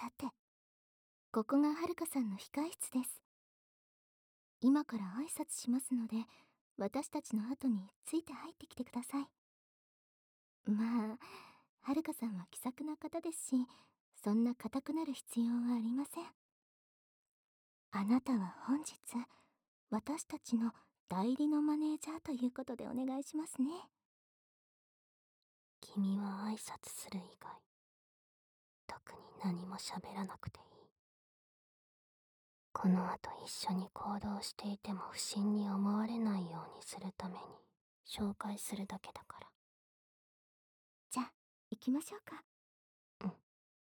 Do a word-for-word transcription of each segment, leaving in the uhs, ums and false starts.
さて、ここがはるかさんの控室です。今から挨拶しますので、私たちの後について入ってきてください。まあ、はるかさんは気さくな方ですし、そんな硬くなる必要はありません。あなたは本日、私たちの代理のマネージャーということでお願いしますね。君は挨拶する以外、特に何も喋らなくていい。この後一緒に行動していても不審に思われないようにするために紹介するだけだから。じゃあ、行きましょうか。うん。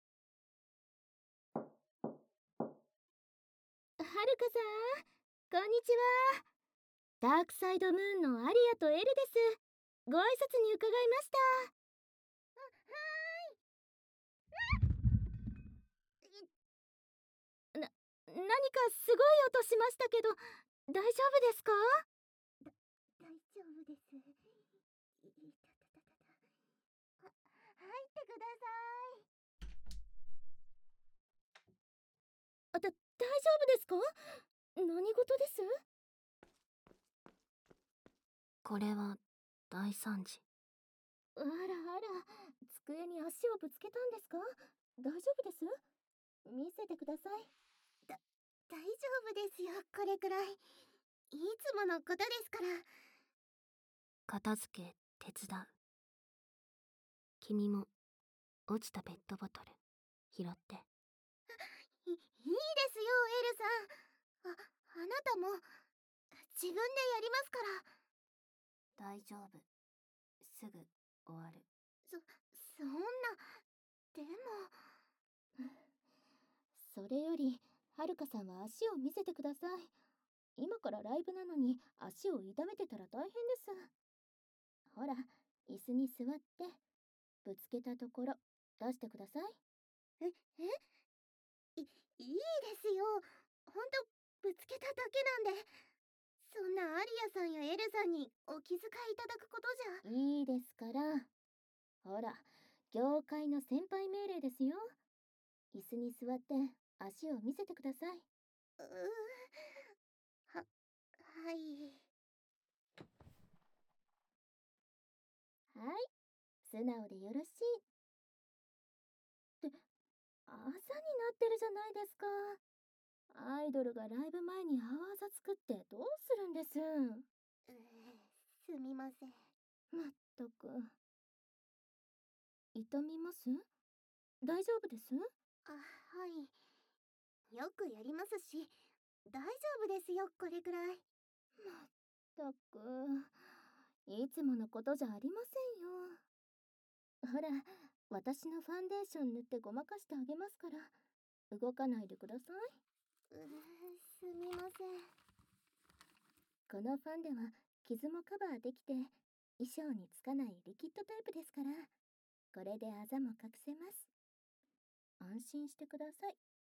はるかさん、こんにちは。ダークサイドムーンのアリアとエルです。ご挨拶に伺いました。あ、はーい。な、何かすごい音しましたけど、大丈夫ですか？だ、大丈夫です。いたたたたた。は、入ってください。あ、だ、大丈夫ですか？何事です？これは大惨事。あらあら、机に足をぶつけたんですか？大丈夫です？見せてください。だ、大丈夫ですよ、これくらい。いつものことですから。片付け手伝う。君も落ちたペットボトル拾って。い、いいですよ、エルさん。あ、あなたも自分でやりますから。大丈夫。すぐ終わる。そ、そんな。でも。それより、はるかさんは足を見せてください。今からライブなのに足を痛めてたら大変です。ほら、椅子に座って、ぶつけたところ出してください。え、えい、いいですよ。ほんと、ぶつけただけなんで。そんなアリアさんやエルさんにお気遣いいただくことじゃ。いいですから。ほら、業界の先輩命令ですよ。椅子に座って足を見せてください。うー、は、はい。はい、素直でよろしい。って、朝になってるじゃないですか。アイドルがライブ前にアワーザ作ってどうするんです。うー、すみません。まったく。痛みます？大丈夫です？あ、はい。よくやりますし、大丈夫ですよ、これくらい。まったく、いつものことじゃありませんよ。ほら、私のファンデーション塗ってごまかしてあげますから、動かないでください。うー、すみません。このファンデは傷もカバーできて、衣装につかないリキッドタイプですから、これであざも隠せます。安心してください。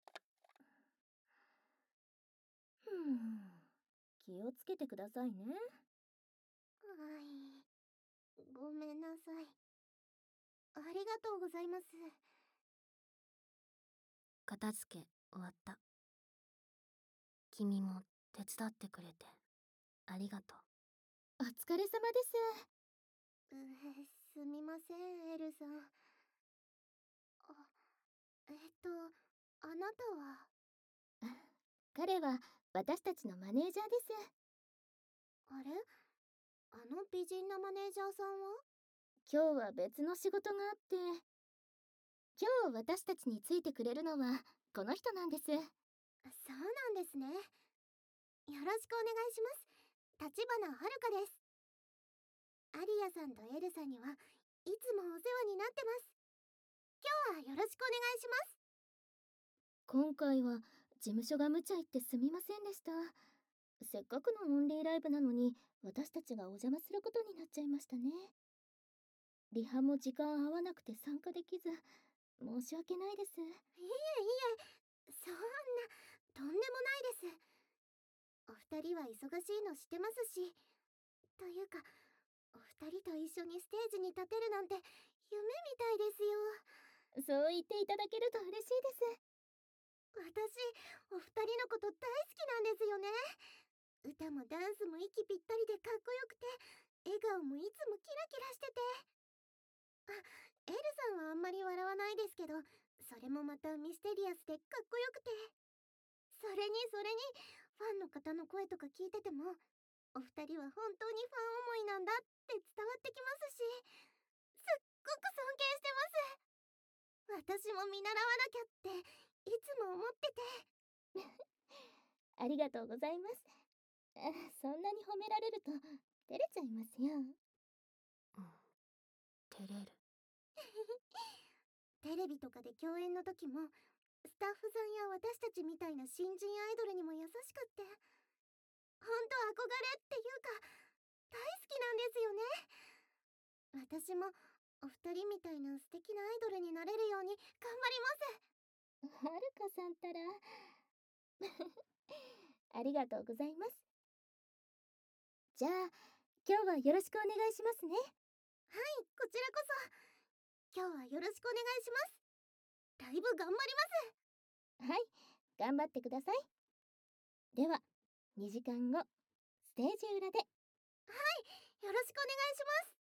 ふん、気をつけてくださいね。はい、ごめんなさい。ありがとうございます。片付け終わった。君も手伝ってくれてありがとう。お疲れ様です。うー、すみません、エルさん。あ、えっと、あなたは？彼は私たちのマネージャーです。あれ、あの美人なマネージャーさんは？今日は別の仕事があって、今日私たちについてくれるのはこの人なんです。そうなんですね。よろしくお願いします。立花遥です。アリアさんとエルさんにはいつもお世話になってます。今日はよろしくお願いします。今回は事務所が無茶言ってすみませんでした。せっかくのオンリーライブなのに私たちがお邪魔することになっちゃいましたね。リハも時間合わなくて参加できず申し訳ないです。いえいえ、そんな、とんでもないです。お二人は忙しいの知ってますし、というかお二人と一緒にステージに立てるなんて夢みたいですよ。そう言っていただけると嬉しいです。 私、お二人のこと大好きなんですよね。歌もダンスも息ぴったりでかっこよくて、笑顔もいつもキラキラしてて。あ、エルさんはあんまり笑わないですけど、それもまたミステリアスでかっこよくて。それにそれに、ファンの方の声とか聞いてても、お二人は本当にファン思いなんだって伝わってきますし、すっごく尊敬してます。私も見習わなきゃっていつも思ってて。ありがとうございます。そんなに褒められると照れちゃいますよ。うん、照れる。テレビとかで共演の時も、スタッフさんや私たちみたいな新人アイドルにも優しくって、ほんと憧れっていうか大好きなんですよね。私もお二人みたいな素敵なアイドルになれるように頑張ります。はるかさんたらありがとうございます。じゃあ今日はよろしくお願いしますね。はい、こちらこそ今日はよろしくお願いします。ライブ頑張ります。はい、頑張ってください。ではにじかんごステージ裏で。はい、よろしくお願いします。